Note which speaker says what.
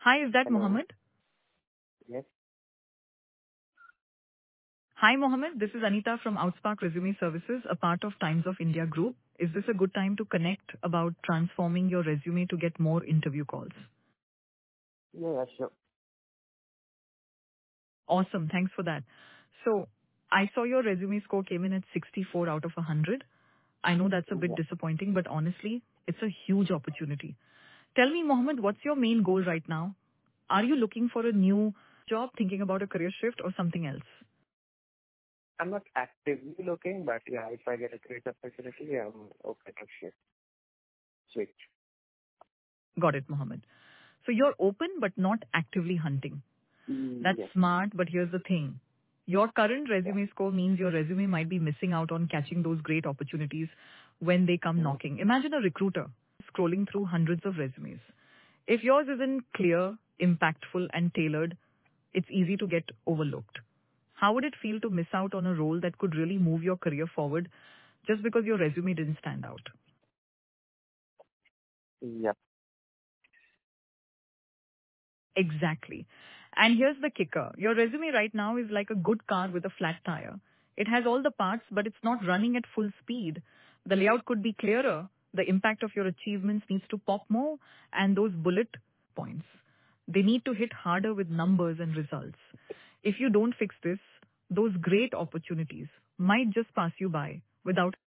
Speaker 1: Hi, is that
Speaker 2: Hello.
Speaker 1: Mohammed?
Speaker 2: Yes.
Speaker 1: Hi, Mohammed. This is Anita from Outspark Resume Services, a part of Times of India Group. Is this a good time to connect about transforming your resume to get more interview calls?
Speaker 2: Yeah, sure.
Speaker 1: Awesome. Thanks for that. So I saw your resume score came in at 64 out of 100. I know that's a bit
Speaker 2: Yeah.
Speaker 1: disappointing, but honestly, it's a huge opportunity. Tell me, Mohammed, what's your main goal right now? Are you looking for a new job, thinking about a career shift or something else?
Speaker 2: I'm not actively looking, but yeah, if I get a great opportunity, I'm okay to switch.
Speaker 1: Got it, Mohammed. So you're open but not actively hunting. That's
Speaker 2: Yes.
Speaker 1: smart, but here's the thing. Your current
Speaker 2: Yeah.
Speaker 1: resume score means your resume might be missing out on catching those great opportunities when they come
Speaker 2: Mm-hmm.
Speaker 1: knocking. Imagine a recruiter scrolling through hundreds of resumes. If yours isn't clear, impactful, and tailored, it's easy to get overlooked. How would it feel to miss out on a role that could really move your career forward just because your resume didn't stand out?
Speaker 2: Yep.
Speaker 1: Exactly. And here's the kicker. Your resume right now is like a good car with a flat tire. It has all the parts, but it's not running at full speed. The layout could be clearer. The impact of your achievements needs to pop more, and those bullet points, they need to hit harder with numbers and results. If you don't fix this, those great opportunities might just pass you by without